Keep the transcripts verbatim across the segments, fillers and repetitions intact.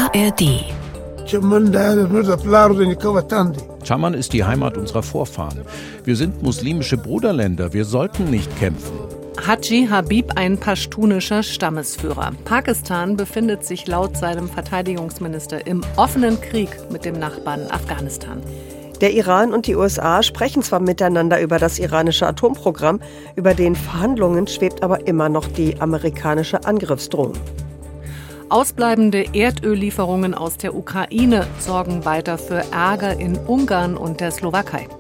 A R D. Chaman ist die Heimat unserer Vorfahren. Wir sind muslimische Bruderländer, wir sollten nicht kämpfen. Haji Habib, ein paschtunischer Stammesführer. Pakistan befindet sich laut seinem Verteidigungsminister im offenen Krieg mit dem Nachbarn Afghanistan. Der Iran und die U S A sprechen zwar miteinander über das iranische Atomprogramm, über den Verhandlungen schwebt aber immer noch die amerikanische Angriffsdrohung. Ausbleibende Erdöllieferungen aus der Ukraine sorgen weiter für Ärger in Ungarn und der Slowakei.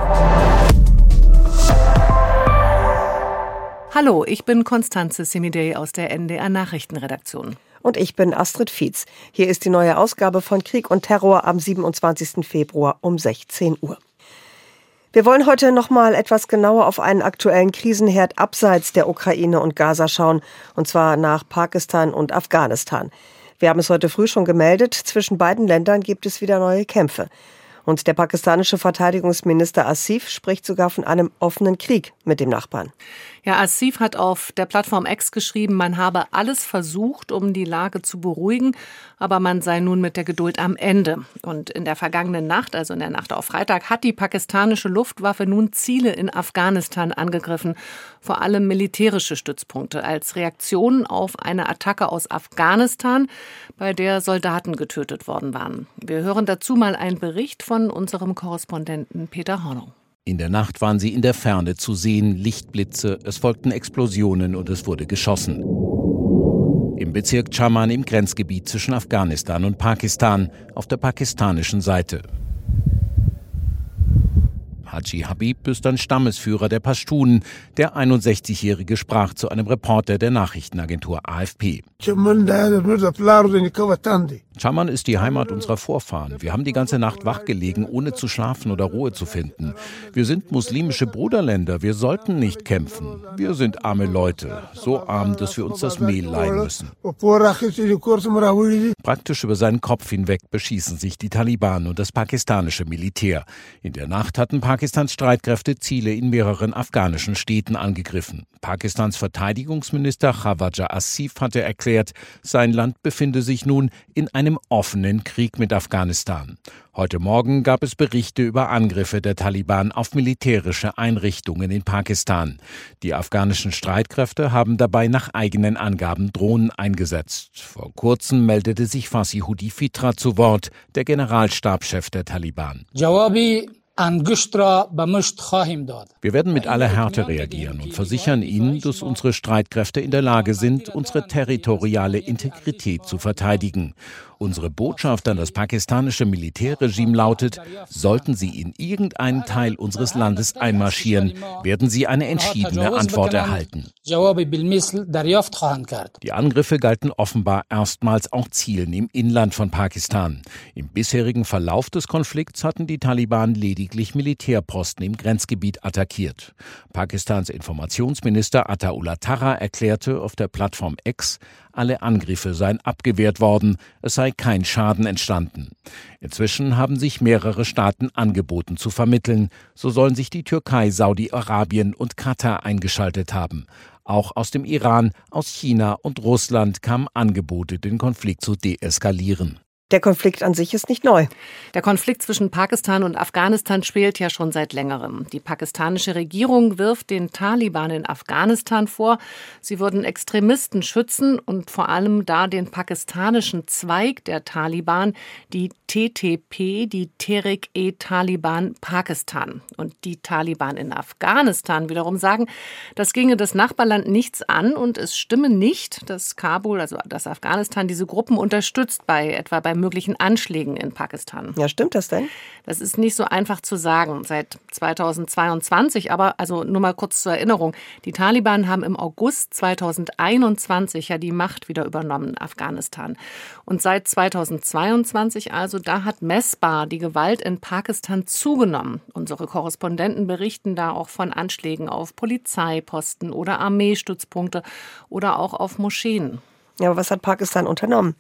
Hallo, ich bin Constanze Semidey aus der N D R Nachrichtenredaktion. Und ich bin Astrid Fietz. Hier ist die neue Ausgabe von Krieg und Terror am siebenundzwanzigsten Februar um sechzehn Uhr. Wir wollen heute noch mal etwas genauer auf einen aktuellen Krisenherd abseits der Ukraine und Gaza schauen, und zwar nach Pakistan und Afghanistan. Wir haben es heute früh schon gemeldet, zwischen beiden Ländern gibt es wieder neue Kämpfe. Und der pakistanische Verteidigungsminister Asif spricht sogar von einem offenen Krieg mit dem Nachbarn. Ja, Asif hat auf der Plattform X geschrieben, man habe alles versucht, um die Lage zu beruhigen, aber man sei nun mit der Geduld am Ende. Und in der vergangenen Nacht, also in der Nacht auf Freitag, hat die pakistanische Luftwaffe nun Ziele in Afghanistan angegriffen, vor allem militärische Stützpunkte, als Reaktion auf eine Attacke aus Afghanistan, bei der Soldaten getötet worden waren. Wir hören dazu mal einen Bericht von unserem Korrespondenten Peter Hornung. In der Nacht waren sie in der Ferne zu sehen, Lichtblitze, es folgten Explosionen und es wurde geschossen. Im Bezirk Chaman im Grenzgebiet zwischen Afghanistan und Pakistan, auf der pakistanischen Seite. Haji Habib ist ein Stammesführer der Paschtunen. Der einundsechzigjährige sprach zu einem Reporter der Nachrichtenagentur A F P. Chaman ist die Heimat unserer Vorfahren. Wir haben die ganze Nacht wachgelegen, ohne zu schlafen oder Ruhe zu finden. Wir sind muslimische Bruderländer, wir sollten nicht kämpfen. Wir sind arme Leute, so arm, dass wir uns das Mehl leihen müssen. Praktisch über seinen Kopf hinweg beschießen sich die Taliban und das pakistanische Militär. In der Nacht hatten Pakistans Streitkräfte Ziele in mehreren afghanischen Städten angegriffen. Pakistans Verteidigungsminister Khawaja Asif hatte erklärt, sein Land befinde sich nun in einem offenen Krieg mit Afghanistan. Heute Morgen gab es Berichte über Angriffe der Taliban auf militärische Einrichtungen in Pakistan. Die afghanischen Streitkräfte haben dabei nach eigenen Angaben Drohnen eingesetzt. Vor kurzem meldete sich Fasihudi Fitra zu Wort, der Generalstabschef der Taliban. Wir werden mit aller Härte reagieren und versichern Ihnen, dass unsere Streitkräfte in der Lage sind, unsere territoriale Integrität zu verteidigen. Unsere Botschaft an das pakistanische Militärregime lautet, sollten sie in irgendeinen Teil unseres Landes einmarschieren, werden sie eine entschiedene Antwort erhalten. Die Angriffe galten offenbar erstmals auch Zielen im Inland von Pakistan. Im bisherigen Verlauf des Konflikts hatten die Taliban lediglich Militärposten im Grenzgebiet attackiert. Pakistans Informationsminister Ataullah Tara erklärte auf der Plattform X, alle Angriffe seien abgewehrt worden, es sei kein Schaden entstanden. Inzwischen haben sich mehrere Staaten angeboten zu vermitteln. So sollen sich die Türkei, Saudi-Arabien und Katar eingeschaltet haben. Auch aus dem Iran, aus China und Russland kamen Angebote, den Konflikt zu deeskalieren. Der Konflikt an sich ist nicht neu. Der Konflikt zwischen Pakistan und Afghanistan schwelt ja schon seit längerem. Die pakistanische Regierung wirft den Taliban in Afghanistan vor, sie würden Extremisten schützen und vor allem da den pakistanischen Zweig der Taliban, die T T P, die Tehrik-e-Taliban Pakistan. Und die Taliban in Afghanistan wiederum sagen, das ginge das Nachbarland nichts an und es stimme nicht, dass Kabul, also dass Afghanistan, diese Gruppen unterstützt bei etwa bei möglichen Anschlägen in Pakistan. Ja, stimmt das denn? Das ist nicht so einfach zu sagen. Seit zweitausendzweiundzwanzig, aber also nur mal kurz zur Erinnerung, die Taliban haben im August zweitausendeinundzwanzig ja die Macht wieder übernommen in Afghanistan. Und seit zweitausendzweiundzwanzig, also da hat messbar die Gewalt in Pakistan zugenommen. Unsere Korrespondenten berichten da auch von Anschlägen auf Polizeiposten oder Armeestützpunkte oder auch auf Moscheen. Ja, aber was hat Pakistan unternommen?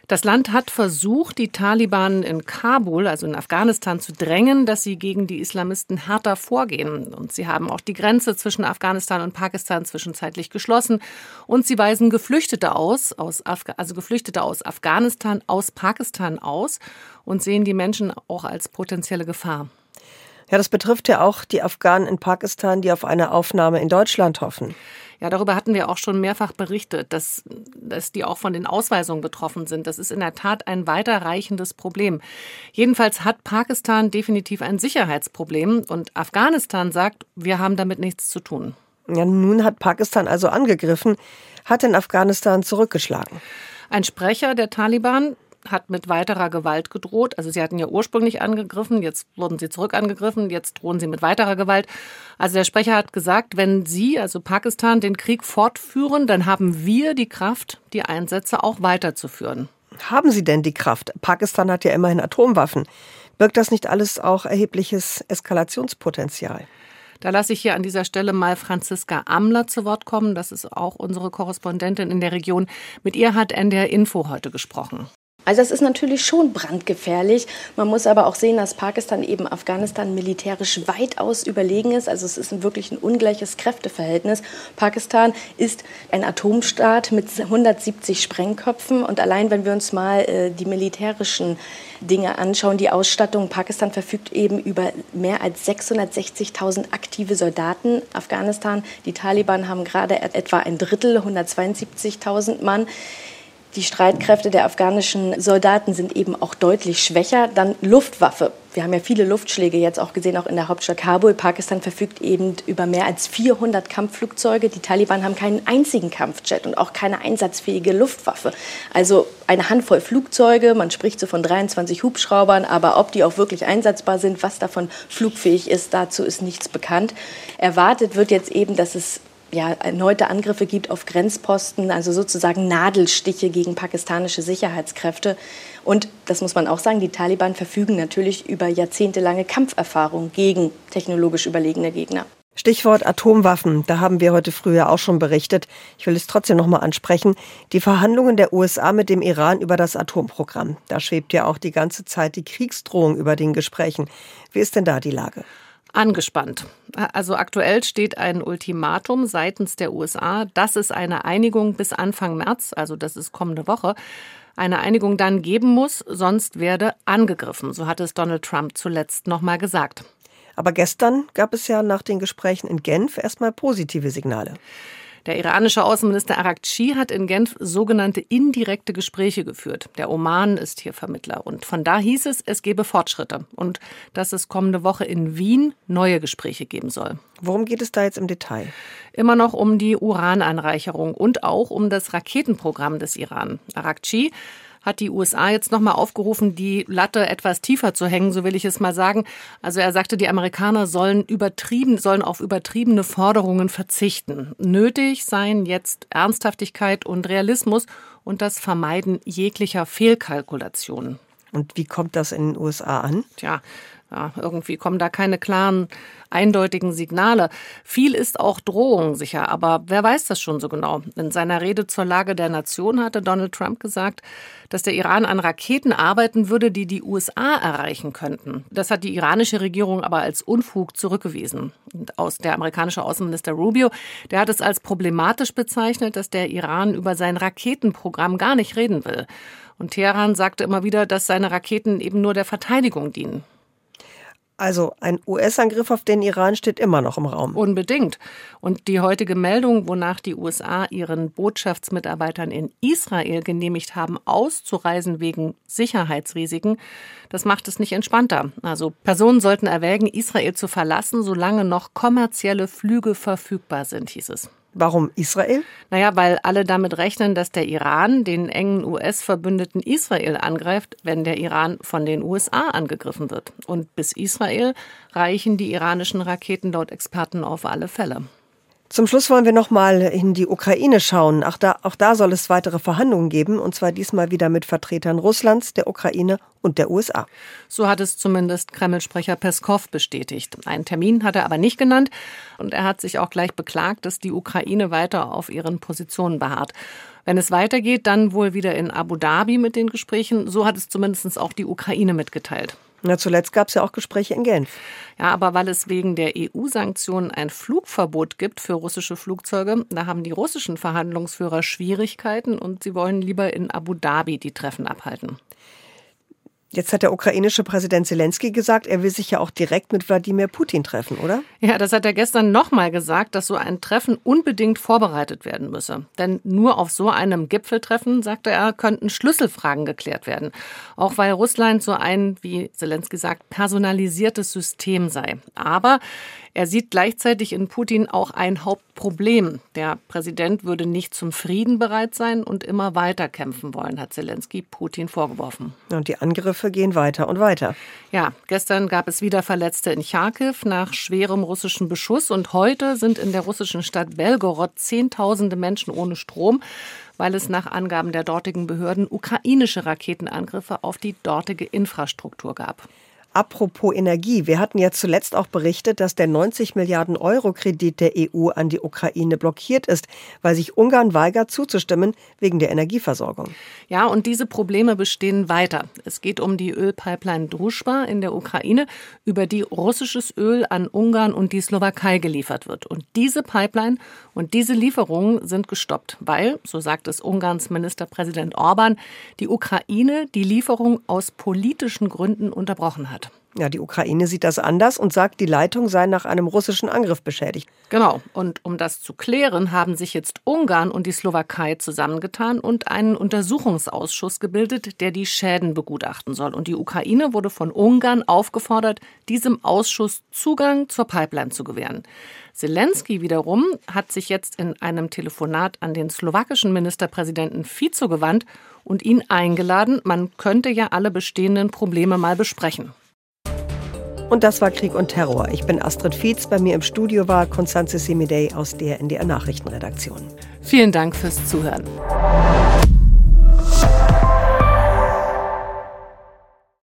Das Land hat versucht, die Taliban in Kabul, also in Afghanistan, zu drängen, dass sie gegen die Islamisten härter vorgehen. Und sie haben auch die Grenze zwischen Afghanistan und Pakistan zwischenzeitlich geschlossen. Und sie weisen Geflüchtete aus, aus Afga- also Geflüchtete aus Afghanistan, aus Pakistan aus und sehen die Menschen auch als potenzielle Gefahr. Ja, das betrifft ja auch die Afghanen in Pakistan, die auf eine Aufnahme in Deutschland hoffen. Ja, darüber hatten wir auch schon mehrfach berichtet, dass, dass die auch von den Ausweisungen betroffen sind. Das ist in der Tat ein weiterreichendes Problem. Jedenfalls hat Pakistan definitiv ein Sicherheitsproblem und Afghanistan sagt, wir haben damit nichts zu tun. Ja, nun hat Pakistan also angegriffen, hat in Afghanistan zurückgeschlagen. Ein Sprecher der Taliban hat mit weiterer Gewalt gedroht. Also sie hatten ja ursprünglich angegriffen, jetzt wurden sie zurück angegriffen, jetzt drohen sie mit weiterer Gewalt. Also der Sprecher hat gesagt, wenn sie, also Pakistan, den Krieg fortführen, dann haben wir die Kraft, die Einsätze auch weiterzuführen. Haben sie denn die Kraft? Pakistan hat ja immerhin Atomwaffen. Birgt das nicht alles auch erhebliches Eskalationspotenzial? Da lasse ich hier an dieser Stelle mal Franziska Amler zu Wort kommen. Das ist auch unsere Korrespondentin in der Region. Mit ihr hat N D R Info heute gesprochen. Also es ist natürlich schon brandgefährlich. Man muss aber auch sehen, dass Pakistan eben Afghanistan militärisch weitaus überlegen ist. Also es ist ein wirklich ein ungleiches Kräfteverhältnis. Pakistan ist ein Atomstaat mit hundertsiebzig Sprengköpfen. Und allein wenn wir uns mal äh, die militärischen Dinge anschauen, die Ausstattung, Pakistan verfügt eben über mehr als sechshundertsechzigtausend aktive Soldaten. Afghanistan, die Taliban haben gerade etwa ein Drittel, hundertzweiundsiebzigtausend Mann. Die Streitkräfte der afghanischen Soldaten sind eben auch deutlich schwächer. Dann Luftwaffe. Wir haben ja viele Luftschläge jetzt auch gesehen, auch in der Hauptstadt Kabul. Pakistan verfügt eben über mehr als vierhundert Kampfflugzeuge. Die Taliban haben keinen einzigen Kampfjet und auch keine einsatzfähige Luftwaffe. Also eine Handvoll Flugzeuge, man spricht so von dreiundzwanzig Hubschraubern, aber ob die auch wirklich einsatzbar sind, was davon flugfähig ist, dazu ist nichts bekannt. Erwartet wird jetzt eben, dass es ja, erneute Angriffe gibt auf Grenzposten, also sozusagen Nadelstiche gegen pakistanische Sicherheitskräfte. Und das muss man auch sagen, die Taliban verfügen natürlich über jahrzehntelange Kampferfahrung gegen technologisch überlegene Gegner. Stichwort Atomwaffen, da haben wir heute früh ja auch schon berichtet. Ich will es trotzdem noch mal ansprechen. Die Verhandlungen der U S A mit dem Iran über das Atomprogramm. Da schwebt ja auch die ganze Zeit die Kriegsdrohung über den Gesprächen. Wie ist denn da die Lage? Angespannt. Also aktuell steht ein Ultimatum seitens der U S A, dass es eine Einigung bis Anfang März, also das ist kommende Woche, eine Einigung dann geben muss, sonst werde angegriffen. So hat es Donald Trump zuletzt noch mal gesagt. Aber gestern gab es ja nach den Gesprächen in Genf erstmal positive Signale. Der iranische Außenminister Araghchi hat in Genf sogenannte indirekte Gespräche geführt. Der Oman ist hier Vermittler. Und von da hieß es, es gebe Fortschritte und dass es kommende Woche in Wien neue Gespräche geben soll. Worum geht es da jetzt im Detail? Immer noch um die Urananreicherung und auch um das Raketenprogramm des Iran. Araghchi hat die U S A jetzt nochmal aufgerufen, die Latte etwas tiefer zu hängen, so will ich es mal sagen. Also er sagte, die Amerikaner sollen übertrieben, sollen auf übertriebene Forderungen verzichten. Nötig seien jetzt Ernsthaftigkeit und Realismus und das Vermeiden jeglicher Fehlkalkulationen. Und wie kommt das in den U S A an? Tja, ja, irgendwie kommen da keine klaren, eindeutigen Signale. Viel ist auch Drohung sicher, aber wer weiß das schon so genau? In seiner Rede zur Lage der Nation hatte Donald Trump gesagt, dass der Iran an Raketen arbeiten würde, die die U S A erreichen könnten. Das hat die iranische Regierung aber als Unfug zurückgewiesen. Und aus der amerikanische Außenminister Rubio, der hat es als problematisch bezeichnet, dass der Iran über sein Raketenprogramm gar nicht reden will. Und Teheran sagte immer wieder, dass seine Raketen eben nur der Verteidigung dienen. Also ein U S-Angriff auf den Iran steht immer noch im Raum. Unbedingt. Und die heutige Meldung, wonach die U S A ihren Botschaftsmitarbeitern in Israel genehmigt haben, auszureisen wegen Sicherheitsrisiken, das macht es nicht entspannter. Also Personen sollten erwägen, Israel zu verlassen, solange noch kommerzielle Flüge verfügbar sind, hieß es. Warum Israel? Naja, weil alle damit rechnen, dass der Iran den engen U S-Verbündeten Israel angreift, wenn der Iran von den U S A angegriffen wird. Und bis Israel reichen die iranischen Raketen laut Experten auf alle Fälle. Zum Schluss wollen wir noch mal in die Ukraine schauen. Auch da, auch da soll es weitere Verhandlungen geben, und zwar diesmal wieder mit Vertretern Russlands, der Ukraine und der U S A. So hat es zumindest Kreml-Sprecher Peskow bestätigt. Einen Termin hat er aber nicht genannt, und er hat sich auch gleich beklagt, dass die Ukraine weiter auf ihren Positionen beharrt. Wenn es weitergeht, dann wohl wieder in Abu Dhabi mit den Gesprächen. So hat es zumindest auch die Ukraine mitgeteilt. Na, zuletzt gab es ja auch Gespräche in Genf. Ja, aber weil es wegen der E U-Sanktionen ein Flugverbot gibt für russische Flugzeuge, da haben die russischen Verhandlungsführer Schwierigkeiten, und sie wollen lieber in Abu Dhabi die Treffen abhalten. Jetzt hat der ukrainische Präsident Zelensky gesagt, er will sich ja auch direkt mit Wladimir Putin treffen, oder? Ja, das hat er gestern nochmal gesagt, dass so ein Treffen unbedingt vorbereitet werden müsse. Denn nur auf so einem Gipfeltreffen, sagte er, könnten Schlüsselfragen geklärt werden. Auch weil Russland so ein, wie Zelensky sagt, personalisiertes System sei. Aber er sieht gleichzeitig in Putin auch ein Hauptproblem. Der Präsident würde nicht zum Frieden bereit sein und immer weiter kämpfen wollen, hat Zelensky Putin vorgeworfen. Und die Angriffe gehen weiter und weiter. Ja, gestern gab es wieder Verletzte in Charkiw nach schwerem russischen Beschuss. Und heute sind in der russischen Stadt Belgorod Zehntausende Menschen ohne Strom, weil es nach Angaben der dortigen Behörden ukrainische Raketenangriffe auf die dortige Infrastruktur gab. Apropos Energie, wir hatten ja zuletzt auch berichtet, dass der neunzig Milliarden Euro Kredit der E U an die Ukraine blockiert ist, weil sich Ungarn weigert zuzustimmen wegen der Energieversorgung. Ja, und diese Probleme bestehen weiter. Es geht um die Ölpipeline Družba in der Ukraine, über die russisches Öl an Ungarn und die Slowakei geliefert wird. Und diese Pipeline und diese Lieferungen sind gestoppt, weil, so sagt es Ungarns Ministerpräsident Orbán, die Ukraine die Lieferung aus politischen Gründen unterbrochen hat. Ja, die Ukraine sieht das anders und sagt, die Leitung sei nach einem russischen Angriff beschädigt. Genau. Und um das zu klären, haben sich jetzt Ungarn und die Slowakei zusammengetan und einen Untersuchungsausschuss gebildet, der die Schäden begutachten soll. Und die Ukraine wurde von Ungarn aufgefordert, diesem Ausschuss Zugang zur Pipeline zu gewähren. Zelensky wiederum hat sich jetzt in einem Telefonat an den slowakischen Ministerpräsidenten Fico gewandt und ihn eingeladen, man könnte ja alle bestehenden Probleme mal besprechen. Und das war Krieg und Terror. Ich bin Astrid Fietz. Bei mir im Studio war Constanze Semidey aus der N D R Nachrichtenredaktion. Vielen Dank fürs Zuhören.